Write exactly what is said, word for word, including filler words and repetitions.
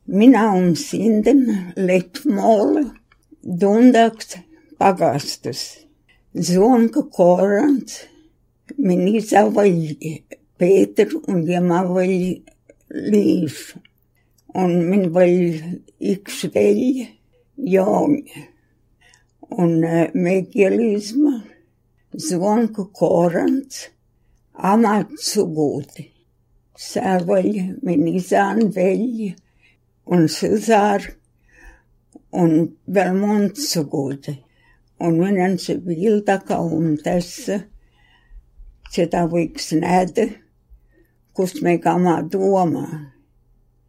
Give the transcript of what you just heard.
Minä un Sinden Letmola Dundaks pagastus. Zonka Korants, min isa oli Peter und jema oli Liis. Und min oli yksi veli, Joon. Und äh, megialisma, Zonka Korants, amat sugudi. Se oli min isan veli, un sõsar, un veel mond sugudi. Un minä se Vildaga on tässä, seda võiks nähdä, kust me kama tuoma.